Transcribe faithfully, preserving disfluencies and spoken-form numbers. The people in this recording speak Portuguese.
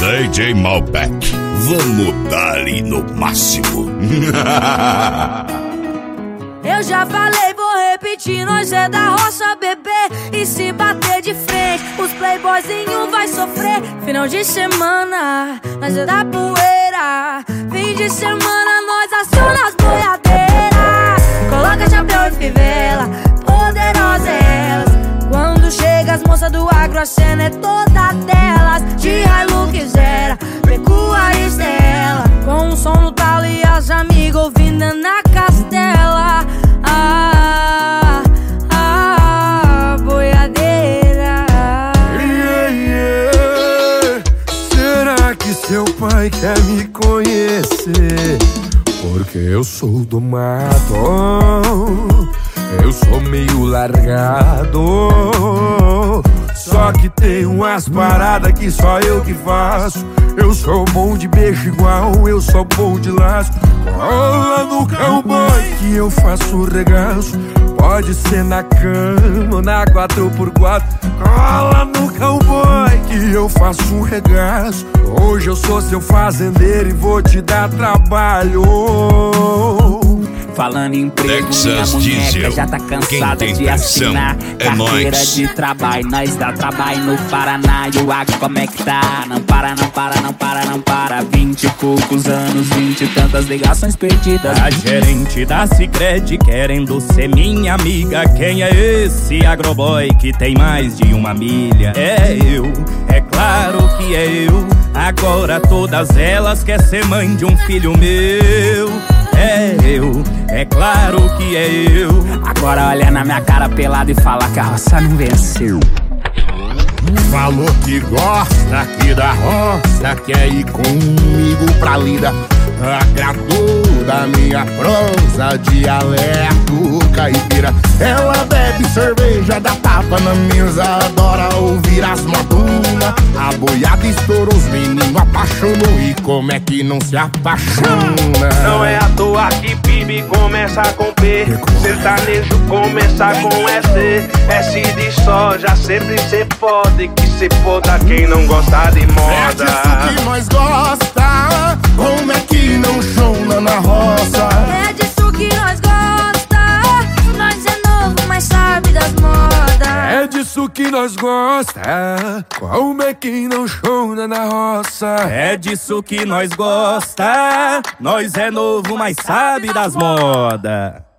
D J Malbec, vamos dar-lhe no máximo. Eu já falei, vou repetir, nós é da roça, bebê. E se bater de frente, os playboyzinhos vai sofrer. Final de semana, nós é da poeira. Fim de semana, nós aciona as boiadeiras. Coloca chapéu e fivela, poderosa elas. Quando chega as moças do agro, a cena é toda delas. De Hilux era, pecuarista ela. Com um som no talo e as amigas ouvindo na castela. Ah, ah, boiadeira. Yeah, yeah. Será que seu pai quer me conhecer? Porque eu sou do mato, eu sou meio largado. Só que tem umas paradas que só eu que faço. Eu sou bom de beijo igual, eu sou bom de laço. Cola no cowboy que eu faço regaço. Pode ser na cama ou na quatro por quatro. Cola no cowboy que eu faço um regaço. Hoje eu sou seu fazendeiro e vou te dar trabalho. Falando em emprego, Texas minha boneca Diesel. já tá cansada Quem tem de pressão assinar é carteira nós. de trabalho. Nós dá trabalho no Paraná e o agro como é que tá? Não para, não para, não para, não para. Vinte e poucos anos, vinte e tantas ligações perdidas. A gerente da Sicredi querendo ser minha amiga. Quem é esse agroboy que tem mais de uma milha? É eu, é claro que é eu. Agora todas elas querem ser mãe de um filho meu. É eu, é claro que é eu. Agora olha na minha cara pelada e fala que a roça não venceu. Falou que gosta aqui da roça, quer ir comigo pra lida. Agradou da minha prosa, dialeto caipira. Ela bebe cerveja, dá tapa na mesa, adora ouvir as modunas. A boiada estourou, os meninos apaixonou. E como é que não se apaixona? Não é à toa que Bibi começa com P, sertanejo começa com S. S de soja, sempre cê pode, que cê foda quem não gosta de moda. É disso que nós gosta, como é que não chona na roça? É disso que nós gosta, nós é novo, mas sabe das modas. É disso que nós gosta, como é que não chona na roça? É disso que nós gosta. Nós é novo, mas sabe das modas.